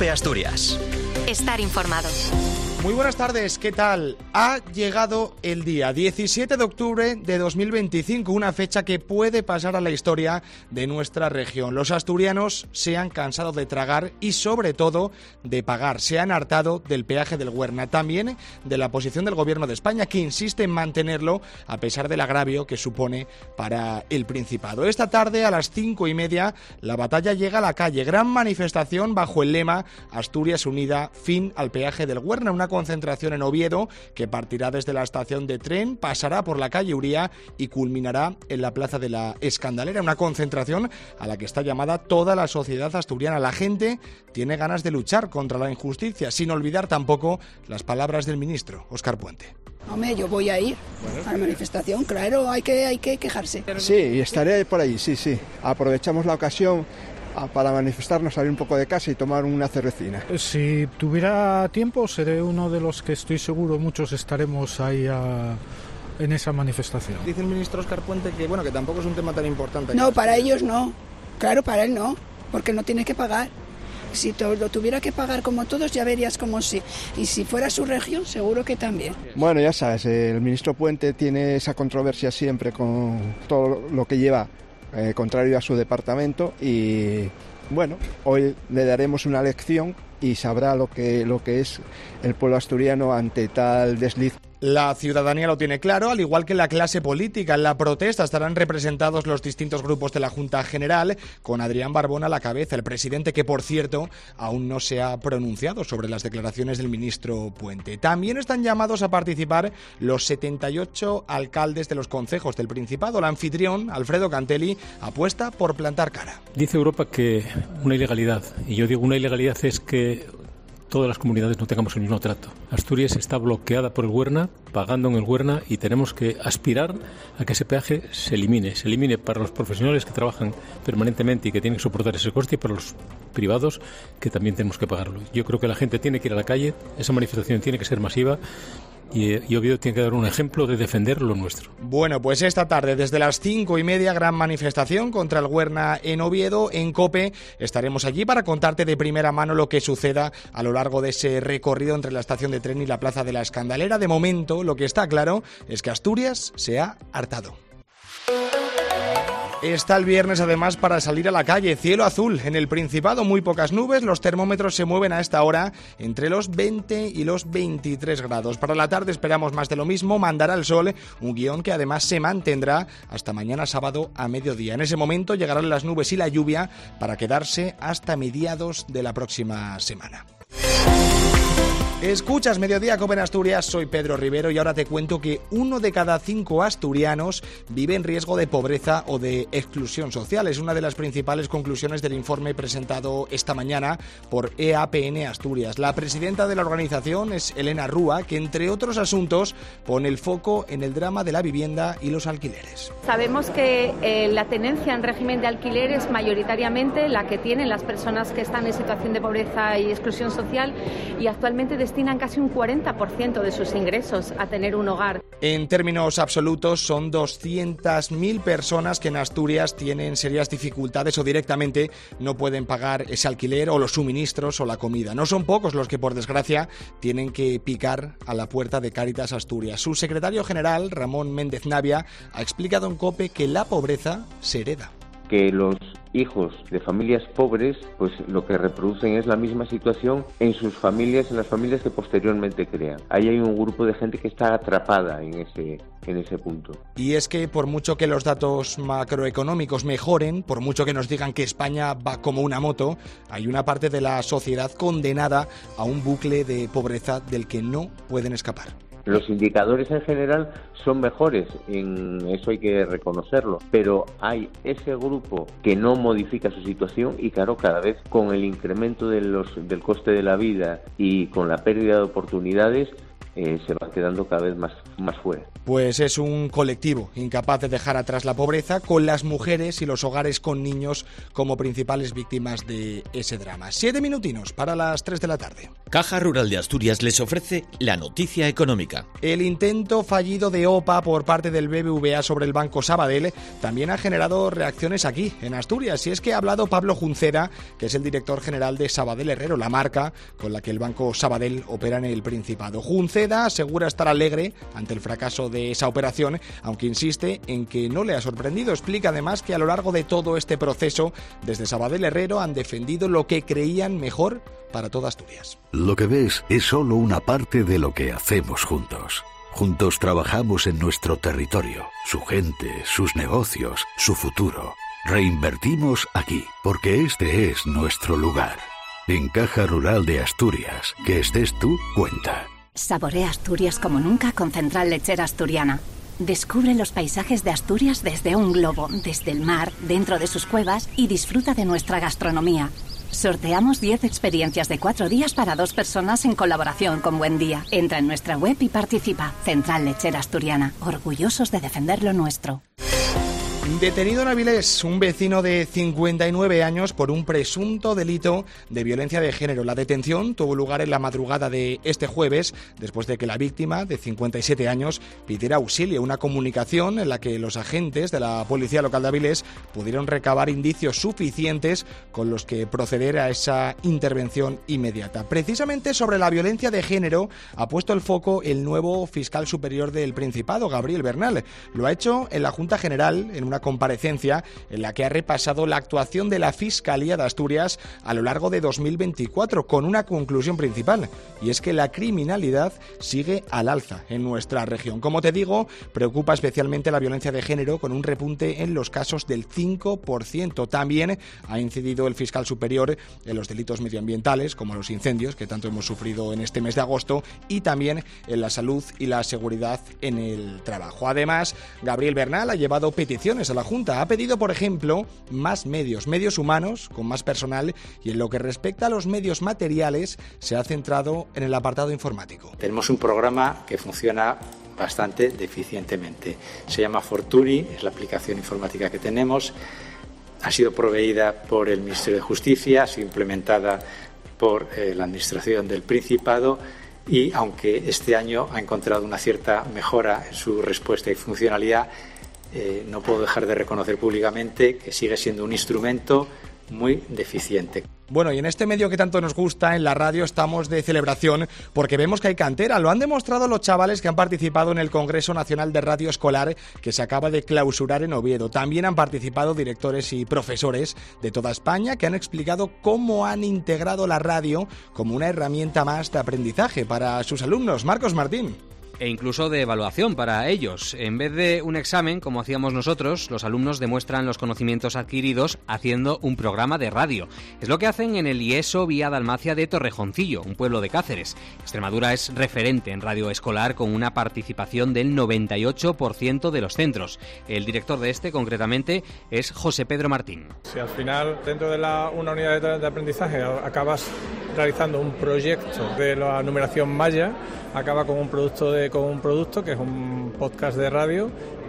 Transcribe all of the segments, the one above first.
COPE Asturias. Estar informado. Muy buenas tardes, ¿qué tal? Ha llegado el día 17 de octubre de 2025, una fecha que puede pasar a la historia de nuestra región. Los asturianos se han cansado de tragar y sobre todo de pagar. Se han hartado del peaje del Huerna, también de la posición del Gobierno de España, que insiste en mantenerlo a pesar del agravio que supone para el Principado. Esta tarde a las 5:30 la batalla llega a la calle. Gran manifestación bajo el lema Asturias Unida, fin al peaje del Huerna. Una concentración en Oviedo que partirá desde la estación de tren, pasará por la calle Uría y culminará en la plaza de la Escandalera. Una concentración a la que está llamada toda la sociedad asturiana. La gente tiene ganas de luchar contra la injusticia, sin olvidar tampoco las palabras del ministro, Óscar Puente. Hombre, yo voy a ir a la manifestación, claro, hay que quejarse. Sí, estaré por ahí, sí. Aprovechamos la ocasión para manifestarnos, salir un poco de casa y tomar una cervecina. Si tuviera tiempo, seré uno de los que estoy seguro muchos estaremos ahí en esa manifestación. Dice el ministro Óscar Puente que tampoco es un tema tan importante. No, para ellos no. Claro, para él no, porque no tiene que pagar. Si lo tuviera que pagar como todos, ya verías como sí. Y si fuera su región, seguro que también. Bueno, ya sabes, el ministro Puente tiene esa controversia siempre con todo lo que lleva contrario a su departamento y bueno, hoy le daremos una lección y sabrá lo que es el pueblo asturiano ante tal desliz. La ciudadanía lo tiene claro, al igual que la clase política. En la protesta estarán representados los distintos grupos de la Junta General, con Adrián Barbón a la cabeza, el presidente que, por cierto, aún no se ha pronunciado sobre las declaraciones del ministro Puente. También están llamados a participar los 78 alcaldes de los concejos del Principado. El anfitrión, Alfredo Cantelli, apuesta por plantar cara. Dice Europa que una ilegalidad, y yo digo una ilegalidad es que todas las comunidades no tengamos el mismo trato. Asturias está bloqueada por el Huerna, pagando en el Huerna, y tenemos que aspirar a que ese peaje se elimine para los profesionales que trabajan permanentemente y que tienen que soportar ese coste, y para los privados que también tenemos que pagarlo. Yo creo que la gente tiene que ir a la calle, esa manifestación tiene que ser masiva, y Oviedo tiene que dar un ejemplo de defender lo nuestro. Bueno, pues esta tarde desde las 5:30 gran manifestación contra el Huerna en Oviedo. En COPE estaremos allí para contarte de primera mano lo que suceda a lo largo de ese recorrido entre la estación de tren y la plaza de la Escandalera. De momento, lo que está claro es que Asturias se ha hartado. Está el viernes además para salir a la calle, cielo azul en el Principado, muy pocas nubes, los termómetros se mueven a esta hora entre los 20 y los 23 grados. Para la tarde esperamos más de lo mismo, mandará el sol, un guión que además se mantendrá hasta mañana sábado a mediodía. En ese momento llegarán las nubes y la lluvia para quedarse hasta mediados de la próxima semana. Escuchas Mediodía COPE en Asturias, soy Pedro Rivero y ahora te cuento que 1 de cada 5 asturianos vive en riesgo de pobreza o de exclusión social. Es una de las principales conclusiones del informe presentado esta mañana por EAPN Asturias. La presidenta de la organización es Elena Rúa, que entre otros asuntos pone el foco en el drama de la vivienda y los alquileres. Sabemos que la tenencia en régimen de alquiler es mayoritariamente la que tienen las personas que están en situación de pobreza y exclusión social, y actualmente destinan casi un 40% de sus ingresos a tener un hogar. En términos absolutos, son 200.000 personas que en Asturias tienen serias dificultades o directamente no pueden pagar ese alquiler o los suministros o la comida. No son pocos los que, por desgracia, tienen que picar a la puerta de Cáritas Asturias. Su secretario general, Ramón Méndez Navia, ha explicado en COPE que la pobreza se hereda. Que los hijos de familias pobres, pues lo que reproducen es la misma situación en sus familias, en las familias que posteriormente crean. Ahí hay un grupo de gente que está atrapada en ese punto. Y es que por mucho que los datos macroeconómicos mejoren, por mucho que nos digan que España va como una moto, hay una parte de la sociedad condenada a un bucle de pobreza del que no pueden escapar. Los indicadores en general son mejores, en eso hay que reconocerlo, pero hay ese grupo que no modifica su situación y claro, cada vez con el incremento del coste de la vida y con la pérdida de oportunidades, se va quedando cada vez más fuera. Pues es un colectivo incapaz de dejar atrás la pobreza, con las mujeres y los hogares con niños como principales víctimas de ese drama. 7 minutinos para las 3 de la tarde. Caja Rural de Asturias les ofrece la noticia económica. El intento fallido de OPA por parte del BBVA sobre el Banco Sabadell también ha generado reacciones aquí, en Asturias. Y es que ha hablado Pablo Juncera, que es el director general de Sabadell Herrero, la marca con la que el Banco Sabadell opera en el Principado. Junceda asegura estar alegre ante el fracaso de esa operación, aunque insiste en que no le ha sorprendido. Explica además que a lo largo de todo este proceso, desde Sabadell Herrero han defendido lo que creían mejor para toda Asturias. Lo que ves es solo una parte de lo que hacemos juntos. Juntos trabajamos en nuestro territorio, su gente, sus negocios, su futuro. Reinvertimos aquí, porque este es nuestro lugar. En Caja Rural de Asturias, que estés tú, cuenta. Saborea Asturias como nunca con Central Lechera Asturiana. Descubre los paisajes de Asturias desde un globo, desde el mar, dentro de sus cuevas y disfruta de nuestra gastronomía. Sorteamos 10 experiencias de 4 días para 2 personas en colaboración con Buen Día. Entra en nuestra web y participa. Central Lechera Asturiana, orgullosos de defender lo nuestro. Detenido en Avilés, un vecino de 59 años por un presunto delito de violencia de género. La detención tuvo lugar en la madrugada de este jueves, después de que la víctima, de 57 años, pidiera auxilio. Una comunicación en la que los agentes de la Policía Local de Avilés pudieron recabar indicios suficientes con los que proceder a esa intervención inmediata. Precisamente sobre la violencia de género ha puesto el foco el nuevo fiscal superior del Principado, Gabriel Bernal. Lo ha hecho en la Junta General, en una comparecencia en la que ha repasado la actuación de la Fiscalía de Asturias a lo largo de 2024 con una conclusión principal, y es que la criminalidad sigue al alza en nuestra región. Como te digo, preocupa especialmente la violencia de género, con un repunte en los casos del 5%. También ha incidido el fiscal superior en los delitos medioambientales, como los incendios que tanto hemos sufrido en este mes de agosto, y también en la salud y la seguridad en el trabajo. Además, Gabriel Bernal ha llevado peticiones a la Junta. Ha pedido, por ejemplo, más medios humanos, con más personal, y en lo que respecta a los medios materiales, se ha centrado en el apartado informático. Tenemos un programa que funciona bastante deficientemente. Se llama Fortuny, es la aplicación informática que tenemos. Ha sido proveída por el Ministerio de Justicia, ha sido implementada por la Administración del Principado, y aunque este año ha encontrado una cierta mejora en su respuesta y funcionalidad, no puedo dejar de reconocer públicamente que sigue siendo un instrumento muy deficiente. Bueno, y en este medio que tanto nos gusta, en la radio, estamos de celebración porque vemos que hay cantera. Lo han demostrado los chavales que han participado en el Congreso Nacional de Radio Escolar, que se acaba de clausurar en Oviedo. También han participado directores y profesores de toda España, que han explicado cómo han integrado la radio como una herramienta más de aprendizaje para sus alumnos. Marcos Martín. E incluso de evaluación para ellos. En vez de un examen, como hacíamos nosotros, los alumnos demuestran los conocimientos adquiridos haciendo un programa de radio. Es lo que hacen en el IESO Vía Dalmacia de Torrejoncillo, un pueblo de Cáceres. Extremadura es referente en radio escolar con una participación del 98% de los centros. El director de este, concretamente, es José Pedro Martín. Si al final, dentro de una unidad de aprendizaje, acabas realizando un proyecto de la numeración maya, acaba con un producto que es un podcast de radio,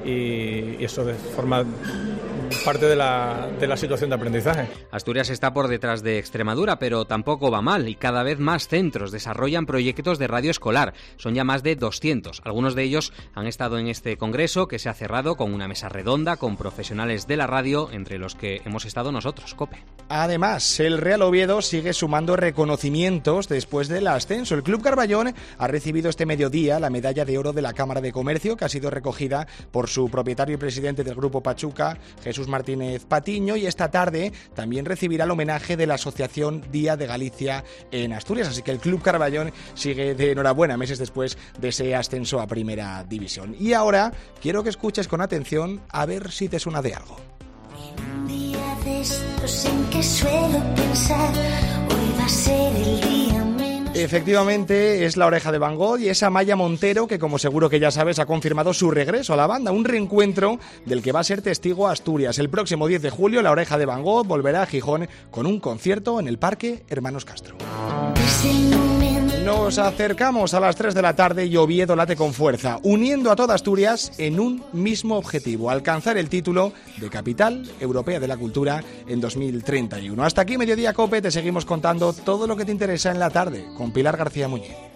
y eso forma parte de la situación de aprendizaje. Asturias está por detrás de Extremadura, pero tampoco va mal, y cada vez más centros desarrollan proyectos de radio escolar. Son ya más de 200. Algunos de ellos han estado en este congreso, que se ha cerrado con una mesa redonda con profesionales de la radio, entre los que hemos estado nosotros, COPE. Además, el Real Oviedo sigue sumando reconocimientos después del ascenso. El Club Carballón ha recibido este mediodía la medalla de oro de la Cámara de Comercio, que ha sido recogida por su propietario y presidente del Grupo Pachuca, Jesús Martínez Patiño, y esta tarde también recibirá el homenaje de la Asociación Día de Galicia en Asturias. Así que el Club Carballón sigue de enhorabuena meses después de ese ascenso a Primera División. Y ahora quiero que escuches con atención a ver si te suena de algo. Un día de estos en que suelo pensar, hoy va a ser el día menos... Efectivamente, es La Oreja de Van Gogh y esa Maya Montero que, como seguro que ya sabes, ha confirmado su regreso a la banda, un reencuentro del que va a ser testigo Asturias. El próximo 10 de julio, La Oreja de Van Gogh volverá a Gijón con un concierto en el Parque Hermanos Castro. Es el momento Nos acercamos a las 3 de la tarde y Oviedo late con fuerza, uniendo a toda Asturias en un mismo objetivo: alcanzar el título de Capital Europea de la Cultura en 2031. Hasta aquí Mediodía COPE, te seguimos contando todo lo que te interesa en la tarde con Pilar García Muñiz.